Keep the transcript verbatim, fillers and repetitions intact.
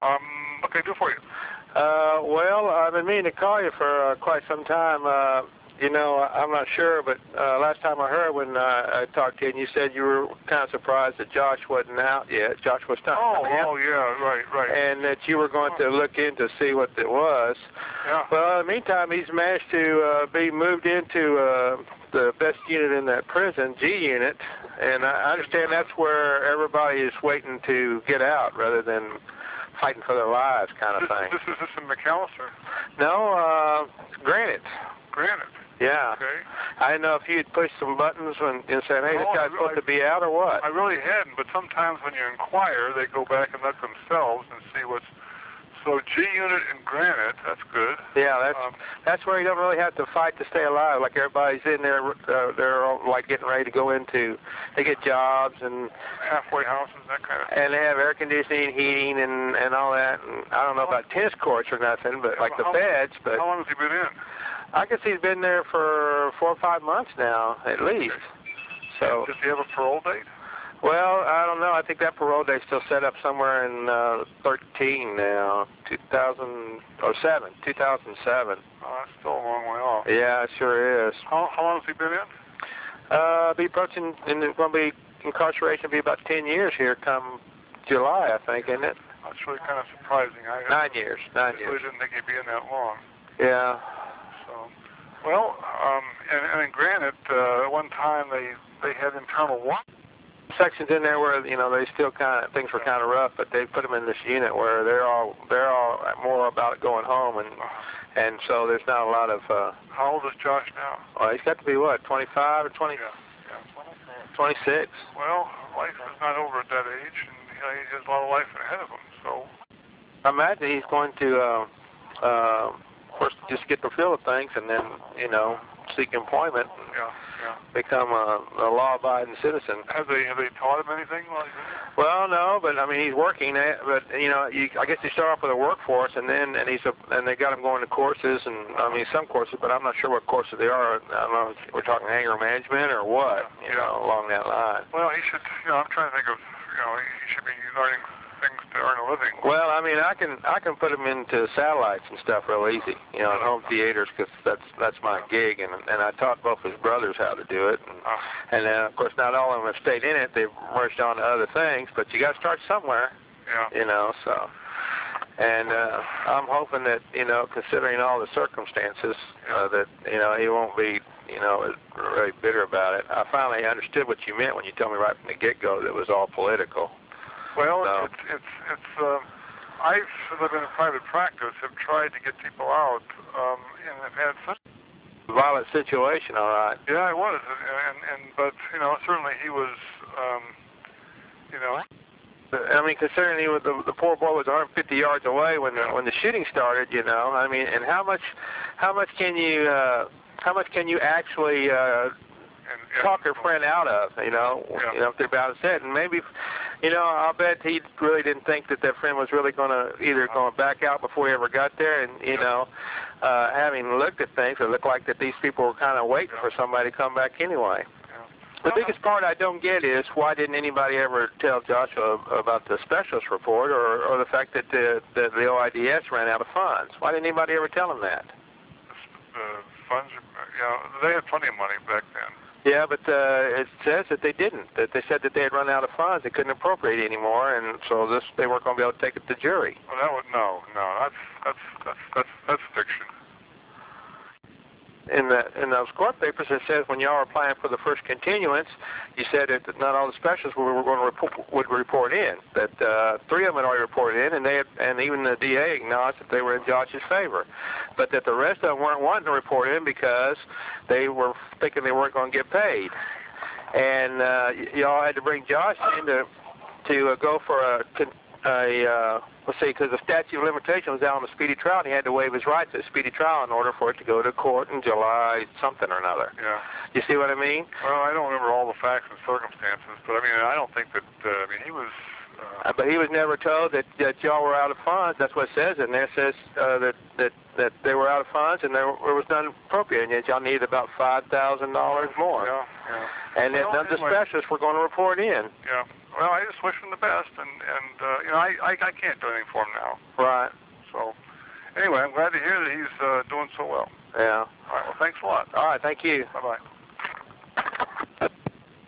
Um, what can I do for you? Uh, well, I've been meaning to call you for uh, quite some time. Uh, you know, I'm not sure, but uh, last time I heard when uh, I talked to you, and you said you were kind of surprised that Josh wasn't out yet. Josh was not Oh, coming out. oh, yeah, right, right. And that you were going to look in to see what it was. Yeah. Well, in the meantime, he's managed to uh, be moved into uh, the best unit in that prison, G unit, and I understand that's where everybody is waiting to get out rather than fighting for their lives kind of this, thing. This is this in McAllister? No, uh, Granite. Granite. Yeah. Okay. I didn't know if you'd pushed some buttons when, and said, hey, no, this guy's I, supposed I, to be out or what? I really hadn't, but sometimes when you inquire, they go back and look themselves and see what's... So G unit in Granite, that's good. Yeah, that's um, that's where you don't really have to fight to stay alive. Like everybody's in there, uh, they're all, like getting ready to go into, they get jobs and halfway houses, that kind of thing. And they have air conditioning, heating, and and all that. And I don't know about tennis courts or nothing, but yeah, like the how, feds. But how long has he been in? I guess he's been there for four or five months now, at least. So. Does he have a parole date? Well, I don't know. I think that parole date's still set up somewhere in uh, thirteen now, two thousand or seven, two thousand seven. Oh, that's still a long way off. Yeah, it sure is. How how long has he been in? Uh, be approaching, and it's going to be incarceration. Be about ten years here come July, I think, isn't it? That's really kind of surprising. I nine years. Nine I years. really didn't think he'd be in that long. Yeah. So, well, um, and, and in Granite, uh, at one time they they had internal what? Sections in there where you know they still kind of things were kind of rough, but they put them in this unit where they're all they're all more about going home, and and so there's not a lot of. Uh, How old is Josh now? Well, he's got to be what, twenty-five or twenty? Yeah, yeah, twenty-six. Well, life is not over at that age, and you know, he has a lot of life ahead of him. So I imagine he's going to, uh, uh, of course, just get the feel of things, and then you know seek employment. And, yeah. Yeah. Become a, a law-abiding citizen. Have they have they taught him anything while he's in there? Well, no, but I mean he's working. But you know, you, I guess you start off with a workforce, and then and he's a, and they got him going to courses, and I mean some courses, but I'm not sure what courses they are. I don't know if we're talking anger management or what, you yeah. know, along that line. Well, he should. You know, I'm trying to think of. You know, he should be learning things to earn a living. Well, I mean, I can I can put them into satellites and stuff real easy, you know, in home theaters, because that's that's my gig, and and I taught both his brothers how to do it, and uh, and then of course not all of them have stayed in it; they've merged on to other things, but you got to start somewhere, yeah. you know. So, and uh, I'm hoping that you know, considering all the circumstances, uh, that you know he won't be you know really bitter about it. I finally understood what you meant when you told me right from the get-go that it was all political. Well, so. it's it's it's. Uh, I've lived in a private practice, have tried to get people out, um, and have had such a violent situation. All right. Yeah, it was, and and but you know certainly he was, um, you know. I mean, considering he was the, the poor boy was one hundred fifty yards away when the, when the shooting started, you know. I mean, and how much how much can you uh, how much can you actually uh, and, and, talk your friend out of, you know, yeah. you know, if they're about to set, and maybe. You know, I'll bet he really didn't think that that friend was really going to either going to back out before he ever got there, and you know, uh, having looked at things, it looked like that these people were kind of waiting for somebody to come back anyway. The biggest part I don't get is why didn't anybody ever tell Joshua about the specialist report, or, or the fact that the, the the O I D S ran out of funds? Why didn't anybody ever tell him that? The funds, you know, they had plenty of money back then. Yeah, but uh, it says that they didn't. That they said that they had run out of funds, they couldn't appropriate anymore, and so this they weren't going to be able to take it to jury. Well, that would no, no, that's that's that's that's, that's fiction. In the in those court papers, it says when y'all were applying for the first continuance, you said that not all the specialists were, were going to report, would report in. That uh, three of them had already reported in, and they had, and even the D A acknowledged that they were in Josh's favor, but that the rest of them weren't wanting to report in because they were thinking they weren't going to get paid. And uh, y'all had to bring Josh in to to uh, go for a a uh, let's see, because the statute of limitations was out on the speedy trial, and he had to waive his rights to a speedy trial in order for it to go to court in July something or another. Yeah. You see what I mean? Well, I don't remember all the facts and circumstances, but I mean, I don't think that. Uh, I mean, he was. Uh, uh, but he was never told that that y'all were out of funds. That's what it says in there. It says uh, that that that they were out of funds and there, there was none appropriate, and yet y'all needed about five thousand dollars more. Yeah. Yeah. And well, that none of the anyway. specialists were going to report in. Yeah. well, I just wish him the best, and and uh, you know, I, I I can't do anything for him now. Right. So, anyway, I'm glad to hear that he's uh, doing so well. Yeah. All right. Well, thanks a lot. All right. Thank you. Bye bye.